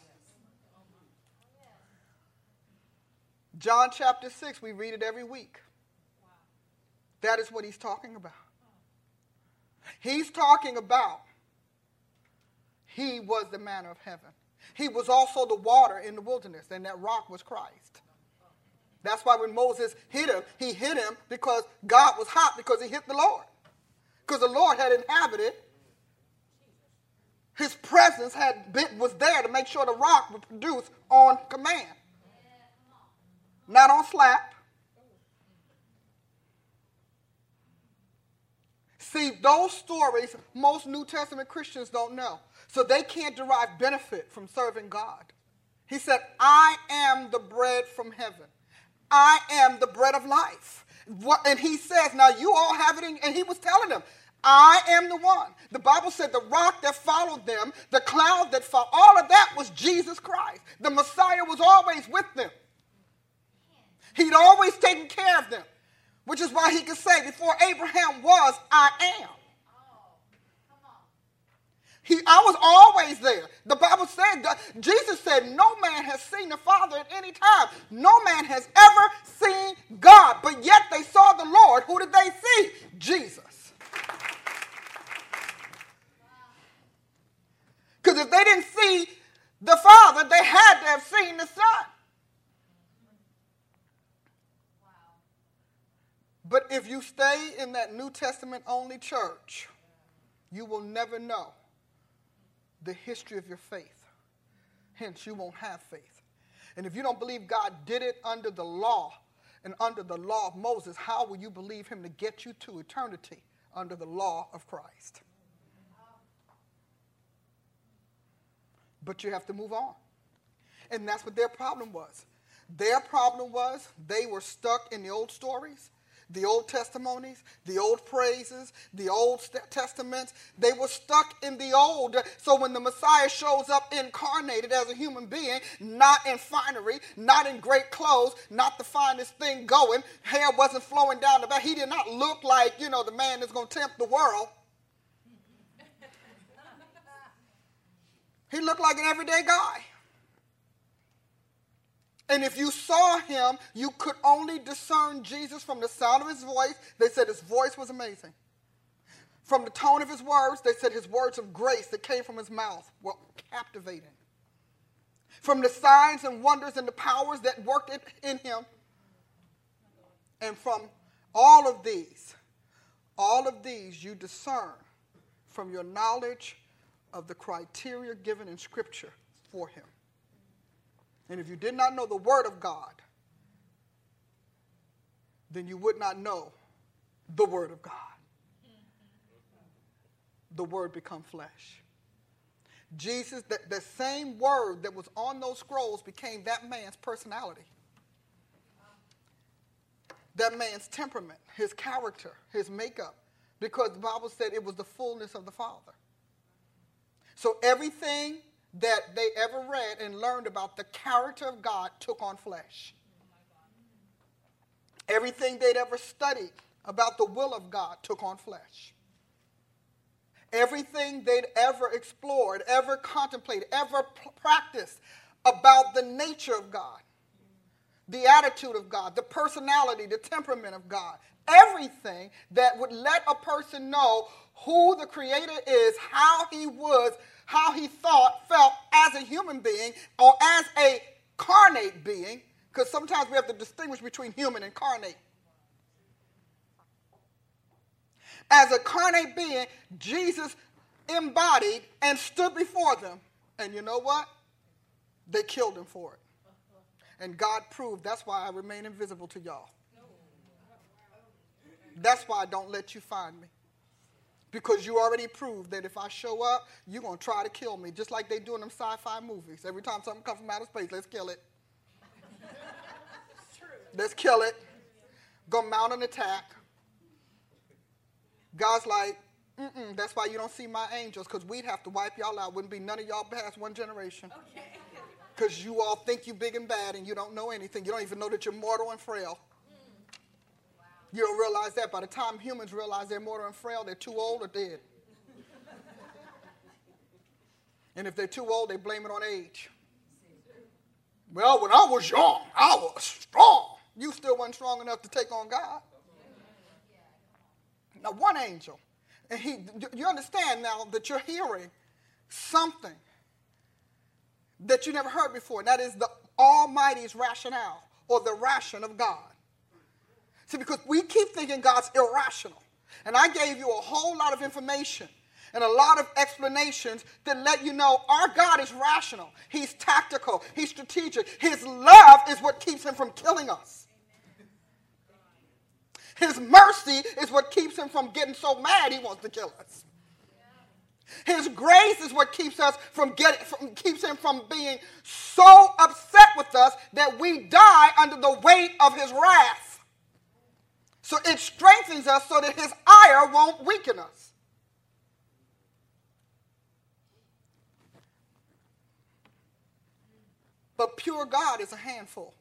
John chapter 6, we read it every week. That is what he's talking about. He's talking about he was the manna of heaven. He was also the water in the wilderness, and that rock was Christ. That's why when Moses hit him, he hit him because God was hot, because he hit the Lord. Because the Lord had inhabited. His presence was there to make sure the rock would produce on command. Not on slap. See, those stories most New Testament Christians don't know. So they can't derive benefit from serving God. He said, I am the bread from heaven. I am the bread of life. And he says, now you all have it and he was telling them, I am the one. The Bible said the rock that followed them, the cloud that followed, all of that was Jesus Christ. The Messiah was always with them. He'd always taken care of them, which is why he could say, before Abraham was, I am. I was always there. The Bible said, Jesus said, no man has seen the Father at any time. No man has ever seen God. But yet they saw the Lord. Who did they see? Jesus. Because if they didn't see the Father, they had to have seen the Son. But if you stay in that New Testament only church, you will never know the history of your faith. Hence, you won't have faith. And if you don't believe God did it under the law and under the law of Moses, how will you believe him to get you to eternity under the law of Christ? But you have to move on. And that's what their problem was. Their problem was they were stuck in the old stories, the old testimonies, the old praises, the old testaments. They were stuck in the old. So when the Messiah shows up incarnated as a human being, not in finery, not in great clothes, not the finest thing going, hair wasn't flowing down the back. He did not look like, the man that's going to tempt the world. He looked like an everyday guy. And if you saw him, you could only discern Jesus from the sound of his voice. They said his voice was amazing. From the tone of his words, they said his words of grace that came from his mouth were captivating. From the signs and wonders and the powers that worked in him. And from all of these you discern from your knowledge of the criteria given in Scripture for him. And if you did not know the Word of God, then you would not know the Word of God. the Word become flesh. Jesus, the same word that was on those scrolls became that man's personality. That man's temperament, his character, his makeup, because the Bible said it was the fullness of the Father. So everything that they ever read and learned about the character of God took on flesh. Everything they'd ever studied about the will of God took on flesh. Everything they'd ever explored, ever contemplated, ever practiced about the nature of God, the attitude of God, the personality, the temperament of God, everything that would let a person know who the Creator is, how he was, how he thought, felt as a human being or as a carnate being, because sometimes we have to distinguish between human and carnate. As a carnate being, Jesus embodied and stood before them. And you know what? They killed him for it. And God proved that's why I remain invisible to y'all. That's why I don't let you find me. Because you already proved that if I show up, you're going to try to kill me. Just like they do in them sci-fi movies. Every time something comes from outer space, let's kill it. Let's kill it. Go mount an attack. God's like, that's why you don't see my angels, because we'd have to wipe y'all out. Wouldn't be none of y'all past one generation. Because you all think you big and bad and you don't know anything. You don't even know that you're mortal and frail. You don't realize that. By the time humans realize they're mortal and frail, they're too old or dead. And if they're too old, they blame it on age. Well, when I was young, I was strong. You still weren't strong enough to take on God. Now, one angel, and you understand now that you're hearing something that you never heard before, and that is the Almighty's rationale, or the ration of God. See, because we keep thinking God's irrational, and I gave you a whole lot of information and a lot of explanations that let you know our God is rational. He's tactical. He's strategic. His love is what keeps him from killing us. His mercy is what keeps him from getting so mad he wants to kill us. His grace is what keeps him from being so upset with us that we die under the weight of his wrath. So it strengthens us so that his ire won't weaken us. But pure God is a handful.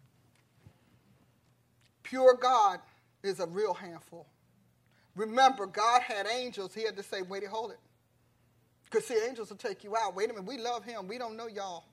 Pure God is a real handful. Remember, God had angels. He had to say, wait, hold it. Because, see, angels will take you out. Wait a minute, we love him. We don't know y'all.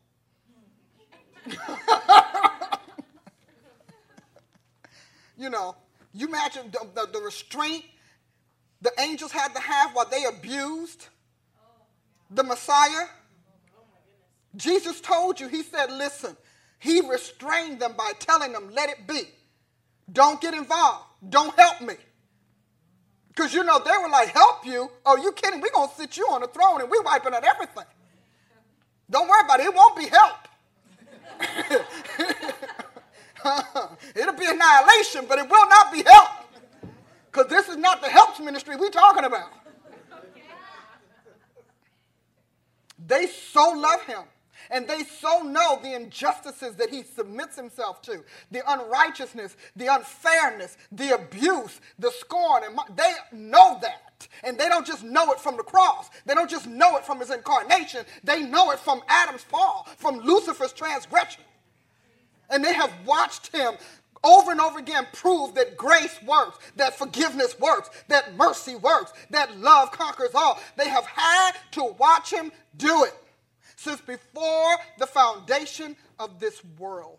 You know, you imagine the restraint the angels had to have while they abused the Messiah. Jesus told you, he said, listen, he restrained them by telling them, let it be. Don't get involved. Don't help me. Because, you know, they were like, help you? Oh, you kidding? We're going to sit you on the throne and we're wiping out everything. Don't worry about it. It won't be help. It'll be annihilation, but it will not be help. Because this is not the helps ministry we're talking about. They so love him. And they so know the injustices that he submits himself to, the unrighteousness, the unfairness, the abuse, the scorn. And they know that. And they don't just know it from the cross. They don't just know it from his incarnation. They know it from Adam's fall, from Lucifer's transgression. And they have watched him over and over again prove that grace works, that forgiveness works, that mercy works, that love conquers all. They have had to watch him do it since before the foundation of this world.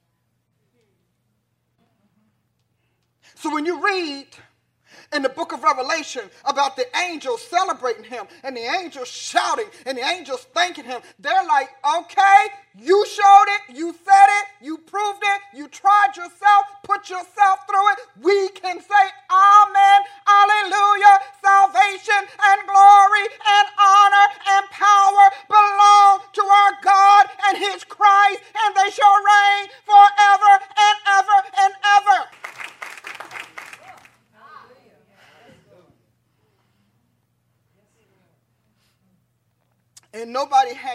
So when you read in the book of Revelation about the angels celebrating him and the angels shouting and the angels thanking him, they're like, okay, you showed it, you said it, you proved it, you tried yourself, put yourself through it. We can say amen, hallelujah, salvation and glory and honor and power belong to our God and his Christ, and they shall reign forever and ever and ever.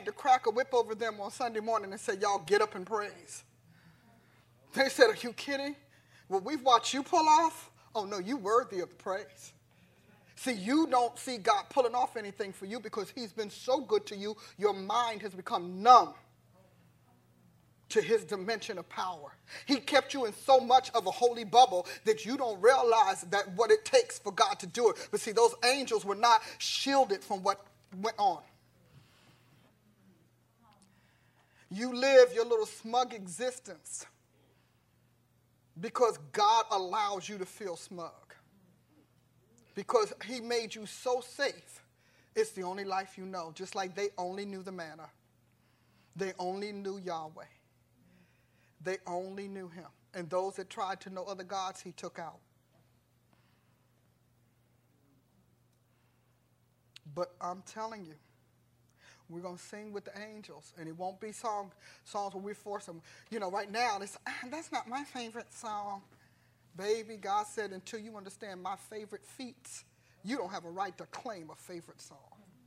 to crack a whip over them on Sunday morning and say, y'all get up and praise. They said, are you kidding? Well, we've watched you pull off. Oh, no, you worthy of the praise. See, you don't see God pulling off anything for you because he's been so good to you, your mind has become numb to his dimension of power. He kept you in so much of a holy bubble that you don't realize that what it takes for God to do it. But see, those angels were not shielded from what went on. You live your little smug existence because God allows you to feel smug. Because he made you so safe, it's the only life you know. Just like they only knew the manna. They only knew Yahweh. They only knew him. And those that tried to know other gods, he took out. But I'm telling you, we're going to sing with the angels. And it won't be songs where we force them. You know, right now, that's not my favorite song. Baby, God said, until you understand my favorite feats, you don't have a right to claim a favorite song.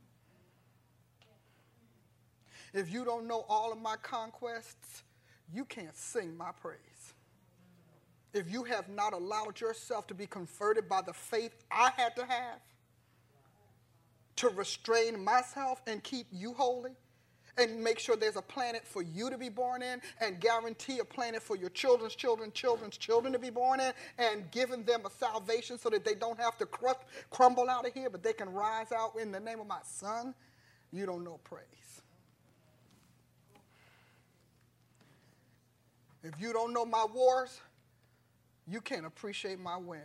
If you don't know all of my conquests, you can't sing my praise. If you have not allowed yourself to be converted by the faith I had to have to restrain myself and keep you holy, and make sure there's a planet for you to be born in, and guarantee a planet for your children's children to be born in, and giving them a salvation so that they don't have to crumble out of here, but they can rise out in the name of my son, you don't know praise. If you don't know my wars, you can't appreciate my wins.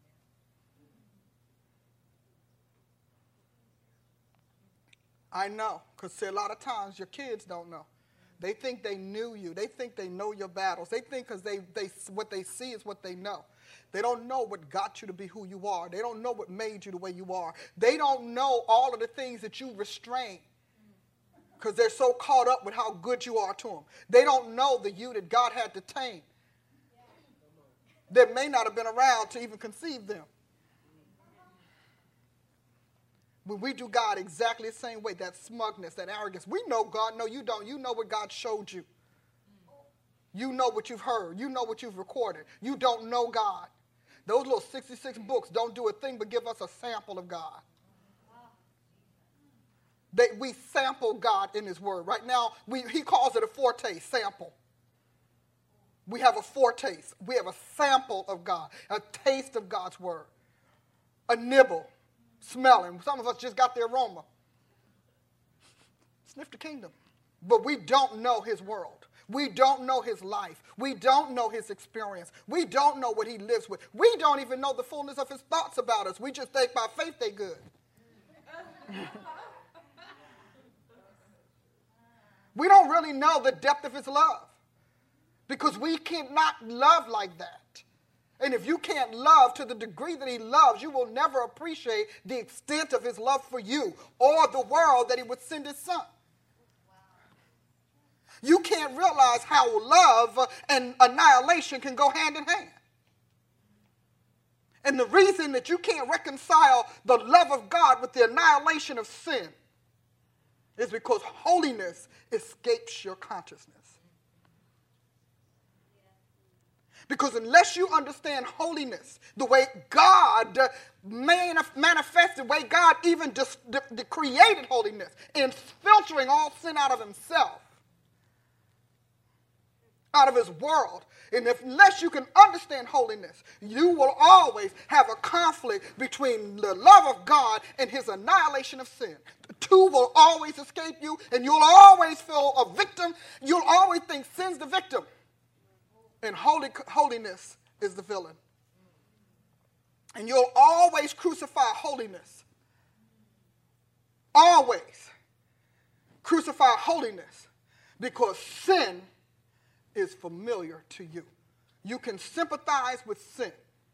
I know, because a lot of times your kids don't know. They think they knew you. They think they know your battles. They think because what they see is what they know. They don't know what got you to be who you are. They don't know what made you the way you are. They don't know all of the things that you restrain because they're so caught up with how good you are to them. They don't know the you that God had to tame that may not have been around to even conceive them. When we do God exactly the same way, that smugness, that arrogance, we know God. No, you don't. You know what God showed you. You know what you've heard. You know what you've recorded. You don't know God. Those little 66 books don't do a thing but give us a sample of God. We sample God in his word. Right now, he calls it a foretaste, sample. We have a foretaste. We have a sample of God, a taste of God's word, a nibble. Smelling. Some of us just got the aroma. Sniff the kingdom. But we don't know his world. We don't know his life. We don't know his experience. We don't know what he lives with. We don't even know the fullness of his thoughts about us. We just think by faith they good. We don't really know the depth of his love because we cannot love like that. And if you can't love to the degree that he loves, you will never appreciate the extent of his love for you or the world that he would send his son. You can't realize how love and annihilation can go hand in hand. And the reason that you can't reconcile the love of God with the annihilation of sin is because holiness escapes your consciousness. Because unless you understand holiness, the way God manifests, the way God even created holiness in filtering all sin out of himself, out of his world, and unless you can understand holiness, you will always have a conflict between the love of God and his annihilation of sin. The two will always escape you, and you'll always feel a victim. You'll always think sin's the victim. And holiness is the villain. And you'll always crucify holiness. Always crucify holiness because sin is familiar to you. You can sympathize with sin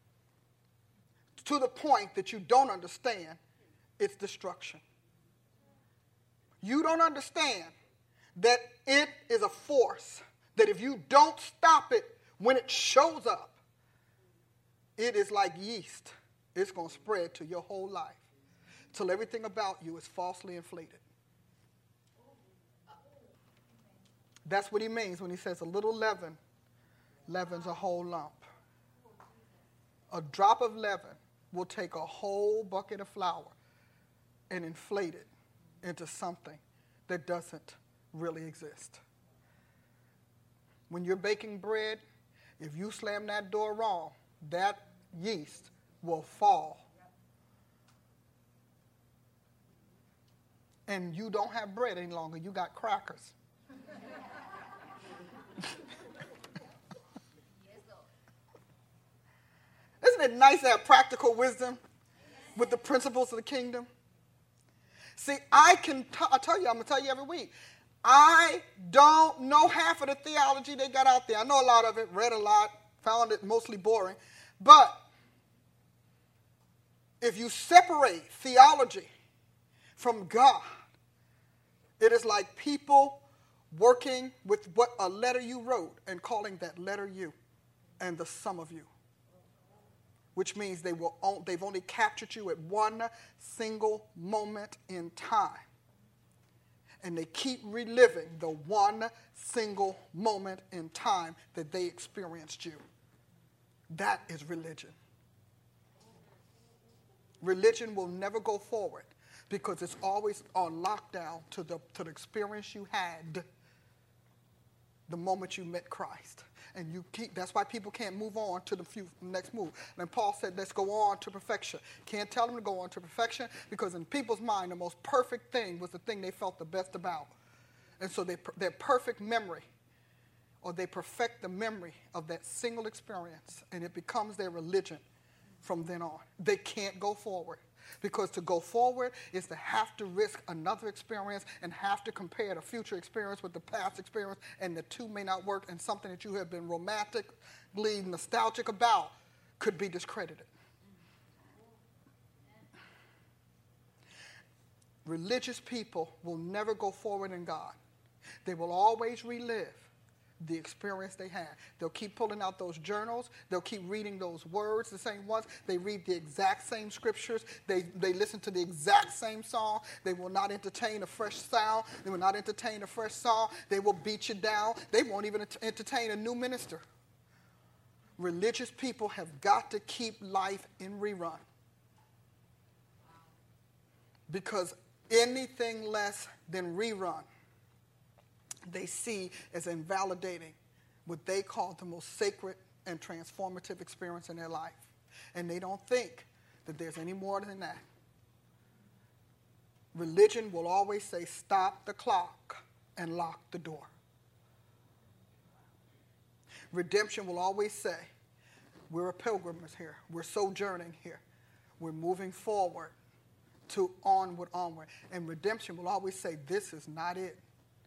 to the point that you don't understand its destruction. You don't understand that it is a force that if you don't stop it when it shows up, it is like yeast. It's going to spread to your whole life till everything about you is falsely inflated. That's what he means when he says a little leaven leavens a whole lump. A drop of leaven will take a whole bucket of flour and inflate it into something that doesn't really exist. When you're baking bread, if you slam that door wrong, that yeast will fall. And you don't have bread any longer, you got crackers. Isn't it nice to have practical wisdom with the principles of the kingdom? See, I tell you, I'm going to tell you every week, I don't know half of the theology they got out there. I know a lot of it, read a lot, found it mostly boring. But if you separate theology from God, it is like people working with what a letter you wrote and calling that letter you and the sum of you, which means they've only captured you at one single moment in time. And they keep reliving the one single moment in time that they experienced you. That is religion. Religion will never go forward because it's always on lockdown to the experience you had the moment you met Christ. And that's why people can't move on to the next move. And Paul said, let's go on to perfection. Can't tell them to go on to perfection because in people's mind, the most perfect thing was the thing they felt the best about. And so their perfect memory, or they perfect the memory of that single experience, and it becomes their religion from then on. They can't go forward. Because to go forward is to have to risk another experience and have to compare the future experience with the past experience, and the two may not work, and something that you have been romantically nostalgic about could be discredited. Religious people will never go forward in God. They will always relive the experience they had. They'll keep pulling out those journals. They'll keep reading those words, the same ones. They read the exact same scriptures. They listen to the exact same song. They will not entertain a fresh sound. They will not entertain a fresh song. They will beat you down. They won't even entertain a new minister. Religious people have got to keep life in rerun. Because anything less than rerun they see as invalidating what they call the most sacred and transformative experience in their life. And they don't think that there's any more than that. Religion will always say, stop the clock and lock the door. Redemption will always say, we're a pilgrimage here. We're sojourning here. We're moving forward to onward. And redemption will always say, this is not it.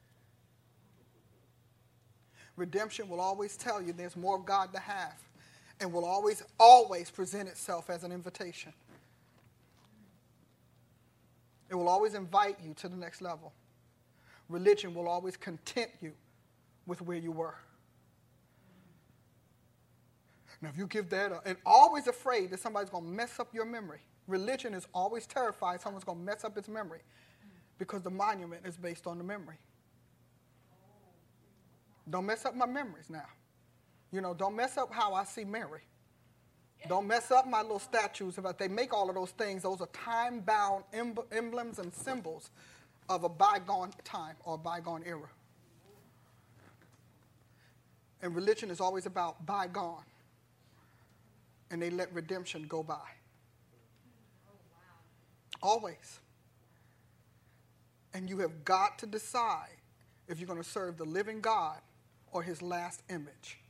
Redemption will always tell you there's more of God to have, and will always present itself as an invitation. It will always invite you to the next level. Religion will always content you with where you were. Now, if you give that up, and always afraid that somebody's going to mess up your memory. Religion is always terrified someone's going to mess up its memory because the monument is based on the memory. Don't mess up my memories now. Don't mess up how I see Mary. Don't mess up my little statues. They make all of those things. Those are time-bound emblems and symbols of a bygone time or a bygone era. And religion is always about bygone. And they let redemption go by. Always. And you have got to decide if you're going to serve the living God or his last image,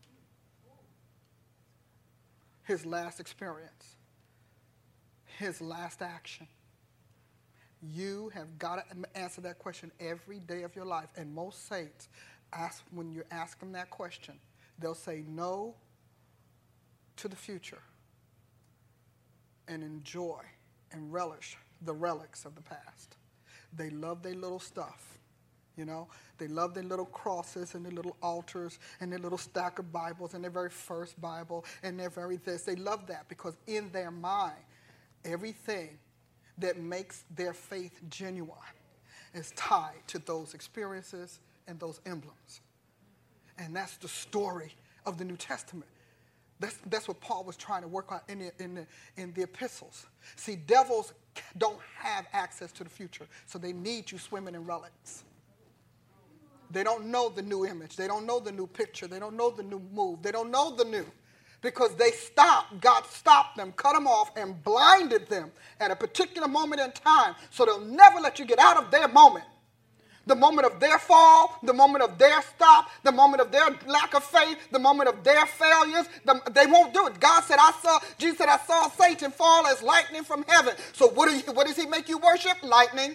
his last experience, his last action. You have got to answer that question every day of your life. And most saints, when you ask them that question, they'll say no to the future and enjoy and relish the relics of the past. They love their little stuff. They love their little crosses and their little altars and their little stack of Bibles and their very first Bible and their very this. They love that because in their mind, everything that makes their faith genuine is tied to those experiences and those emblems. And that's the story of the New Testament. That's what Paul was trying to work on in the epistles. See, devils don't have access to the future, so they need you swimming in relics. They don't know the new image. They don't know the new picture. They don't know the new move. They don't know the new. Because God stopped them, cut them off, and blinded them at a particular moment in time, so they'll never let you get out of their moment. The moment of their fall, the moment of their stop, the moment of their lack of faith, the moment of their failures, they won't do it. Jesus said, I saw Satan fall as lightning from heaven. So what does he make you worship? Lightning.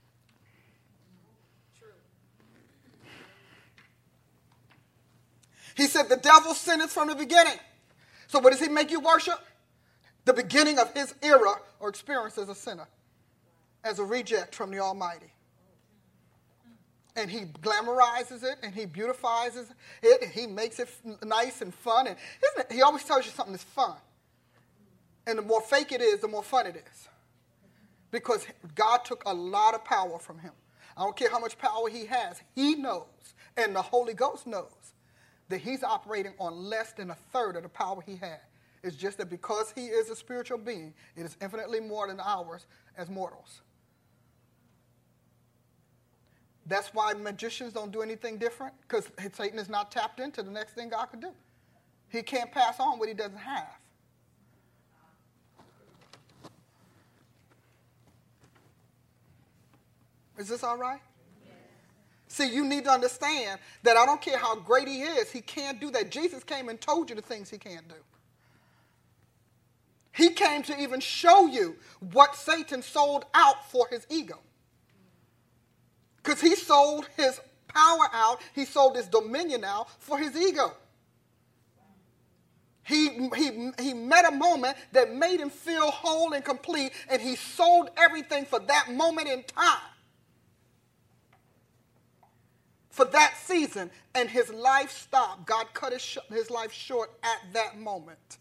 He said the devil sinneth from the beginning. So what does he make you worship? The beginning of his era or experience as a sinner, as a reject from the Almighty. And he glamorizes it, and he beautifies it, and he makes it nice and fun. And he always tells you something that's fun. And the more fake it is, the more fun it is. Because God took a lot of power from him. I don't care how much power he has. He knows, and the Holy Ghost knows, that he's operating on less than a third of the power he had. It's just that because he is a spiritual being, it is infinitely more than ours as mortals. That's why magicians don't do anything different, because Satan is not tapped into the next thing God could do. He can't pass on what he doesn't have. Is this all right? Yes. See, you need to understand that I don't care how great he is, he can't do that. Jesus came and told you the things he can't do. He came to even show you what Satan sold out for his ego. Because he sold his power out, he sold his dominion out for his ego. He met a moment that made him feel whole and complete, and he sold everything for that moment in time. For that season, and his life stopped. God cut his life short at that moment.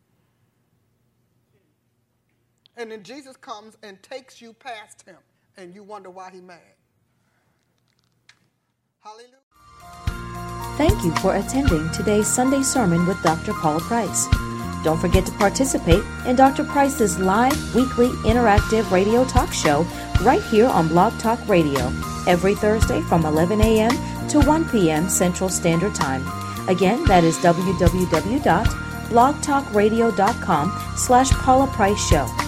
And then Jesus comes and takes you past him, and you wonder why he's mad. Hallelujah. Thank you for attending today's Sunday sermon with Dr. Paula Price. Don't forget to participate in Dr. Price's live weekly interactive radio talk show right here on Blog Talk Radio every Thursday from 11 a.m. to 1 p.m. Central Standard Time. Again, that is www.blogtalkradio.com/Paula Price Show.